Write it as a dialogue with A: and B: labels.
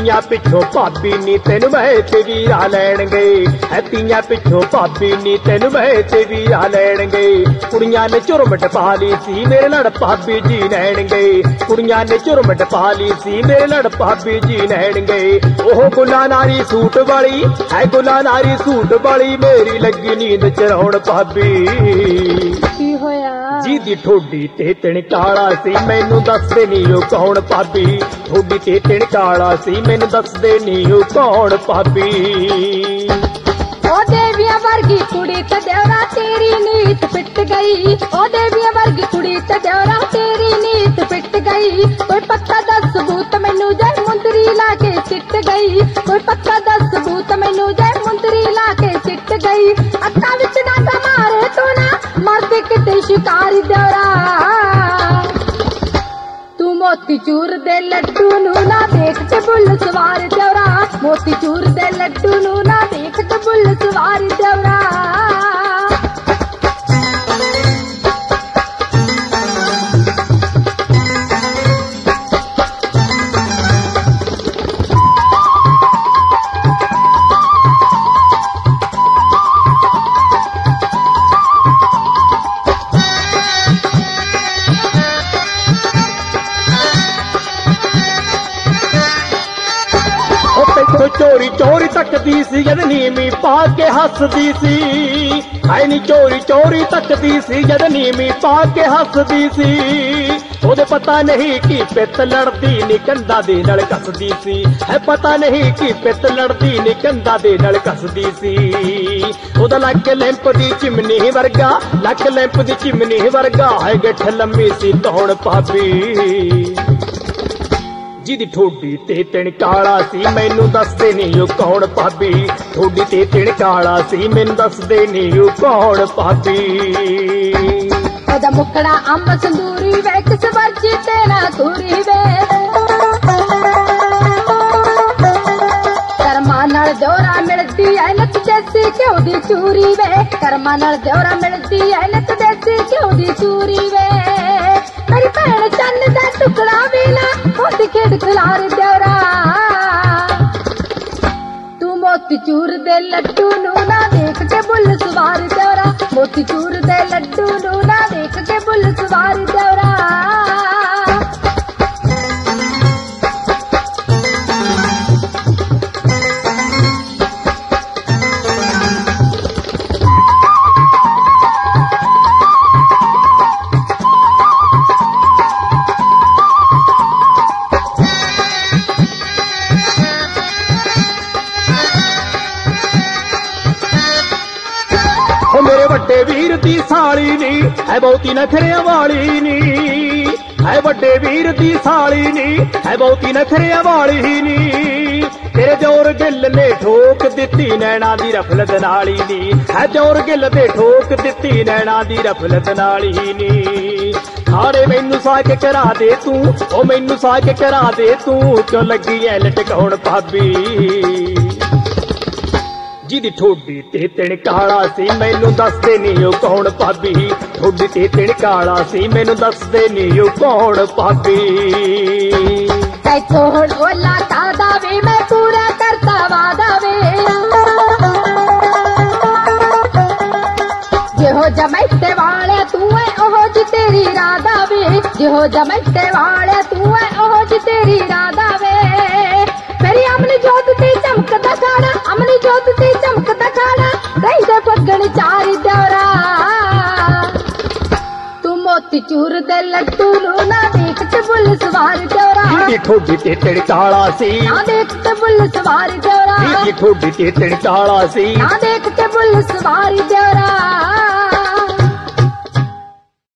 A: ਤੀਆਂ ਪਿੱਛੋਂ ਭਾਬੀ ਨੀ ਤੈਨੂੰ ਮੈਂ ਤੇ ਵੀਰਾ ਲੈਣ ਗਏ ਹੈ ਤੀਆਂ ਪਿੱਛੋਂ ਭਾਬੀ ਨੀ ਤੈਨੂੰ ਮੈਂ ਤੇ ਵੀਰਾ ਲੈਣ ਗਏ ਕੁੜੀਆਂ ਨੇ ਝੁਰਮਟ ਪਾ ਲਈ ਸੀ ਮੇਰੇ ਲੜ ਭਾਬੀ ਜੀ ਲੈਣ ਗਏ ਕੁੜੀਆਂ ਨੇ ਝੁਰਮਟ ਪਾ ਲਈ ਸੀ ਮੇਰੇ ਲੜ ਭਾਬੀ ਜੀ ਲੈਣ ਗਏ ਉਹ ਗੁਲਾ ਨਾਰੀ ਸੂਟ ਵਾਲੀ ਹੈ ਗੁਲਾ ਨਾਰੀ ਸੂਟ ਵਾਲੀ ਮੇਰੀ ਲੱਗੀ ਨੀਂਦ ਚਰਾਉਣ ਭਾਬੀ
B: ਕੀ ਹੋਇਆ
A: ਜਿਹਦੀ ਠੋਡੀ ਤੇ ਤਿਣ ਕਾਲਾ ਸੀ ਮੈਨੂੰ ਦੱਸਦੇ ਨੀ ਉਹ ਕੌਣ ਭਾਬੀ ਠੋਡੀ ਤੇ ਤਿਣ ਕਾਲਾ ਸੀ ਮੈਨੂੰ ਦੱਸਦੇ ਨੀ ਉਹ ਕੌਣ ਭਾਬੀ
B: ओ देविया वर्गी कुड़ी ते देवरा तेरी नीत पिट गई ओ देविया वर्गी कुड़ी ते देवरा तेरी नीत पिट गई कोई पत्ता दस सबूत मैनू जय मुंदरी लाके सिट गई कोई पत्ता दस सबूत मैनू जय मुंदरी लाके सिट गई अक्का विच डांगा मारे तू ना मरदे किते शिकारी देवरा तू मोती चूर दे लड्डू नू ना देख ते बुल सवार देवरा मोती चूर दे लड्डू नू ना देख ते बुल सवार देवरा
A: चोरी चोरी तकदी सी जद नीमी पा के हसदी सी हाय नी चोरी चोरी तकदी सी जद नीमी पा के हसदी सी ओदे पता नहीं कि पित लड़दी नी कंधा दे नाल कसदी सी है पता नहीं कि पित लड़दी नी कंधा दे नाल कसदी सी ओदा लक लैंप दी चिमनी वर्गा लक लैंप दी चिमनी वर्गा है गठ लम्मी सी तौण भाभी ਜਿਹਦੀ ਠੋਡੀ ਤੇ ਤਿਣ ਕਾਲਾ ਸੀ ਮੈਨੂੰ ਦੱਸਦੇ ਨੀ ਉਹ ਕੌਣ ਭਾਬੀ ਠੋਡੀ ਤੇ ਤਿਣ ਕਾਲਾ ਸੀ ਮੈਨੂੰ ਦੱਸਦੇ ਨੀ ਉਹ ਕੌਣ ਭਾਬੀ
B: ਉਹਦਾ ਮੁਖੜਾ ਅੰਬ ਸੰਦੂਰੀ ਵੇ ਕਿਸ ਵਰਜੀ ਤੇ ਨਾ ਤੂਰੀ ਵੇ ਕਰਮਾਂ ਨਾਲ ਦਿਓਰਾ ਮਿਲਦੀ ਐ ਨੱਤ ਦੇਸੀ ਘਿਓ ਦੀ ਚੂਰੀ ਵੇ ਕਰਮਾਂ ਨਾਲ ਦਿਓਰਾ ਮਿਲਦੀ ਐ ਨੱਤ ਦੇਸੀ ਘਿਓ ਦੀ ਚੂਰੀ ਵੇ मेरी भैन चन्न दा टुकड़ा भी ना खुद खेड खिलार देवरा तू मोती चूर दे लड्डू नू ना देख के बुल सवार देवरा मोती चूर दे लड्डू नू ना देख के बुल सवार देवरा
A: मेरे वड्डे वीर दी साली नी है बहुती नखरिया वाली नी है वड्डे वीर दी साली नी है बहुती नखरिया वाली नी तेरे जोर गिल ने ठोक दिती नैना दी रफलत नाली नी है जोर गिल दे ठोक दिती नैना दी रफलत नाली नी खाड़े मैनू साक करा दे तू ओ मैनू साक करा दे तू क्यों लगी है लटकाउण भाभी ਜਿਹਦੀ ਠੋਡੀ ਤੇ ਤਿਣ ਕਾਲਾ ਸੀ ਮੈਨੂੰ ਦੱਸਦੇ ਨੀ ਉਹ ਕੌਣ ਭਾਬੀ ਠੋਡੀ ਤੇ ਤਿਣ ਕਾਲਾ ਸੀ ਮੈਨੂੰ ਦੱਸਦੇ ਨੀ ਉਹ ਕੌਣ ਭਾਬੀ
B: ਤੈਥੋਂ ਹੁਣ ਓਲਾ ਕਾਦਾ ਵੇ ਮੈਂ ਪੂਰਾ ਕਰਤਾ ਵਾਦਾ ਵੇ ਜਿਹੋ ਜਮੈਤੇ ਵਾਲੇ ਤੂੰ ਐ ਉਹ ਜੀ ਤੇਰੀ ਰਾਦਾ ਵੇ ਜਿਹੋ ਜਮੈਤੇ ਵਾਲੇ ਤੂੰ ਐ ਉਹ ਜੀ ਤੇਰੀ ਰਾਦਾ ਵੇ मेरी अमली जोत ती चमकदा खाड़ा अमली जोत ती चमकदा खाड़ा कहीं दे पगण चार देवरा तू मोती चूर दे लड्डू नू ना देख ते बुल सवार देवरा
A: ਜਿਹਦੀ ਠੋਡੀ ਤੇ ਤਿਣ ਕਾਲਾ ਸੀ
B: ना देख ते बुल सवार देवरा
A: ਜਿਹਦੀ ਠੋਡੀ ਤੇ ਤਿਣ ਕਾਲਾ ਸੀ
B: ना देख ते बुल सवार देवरा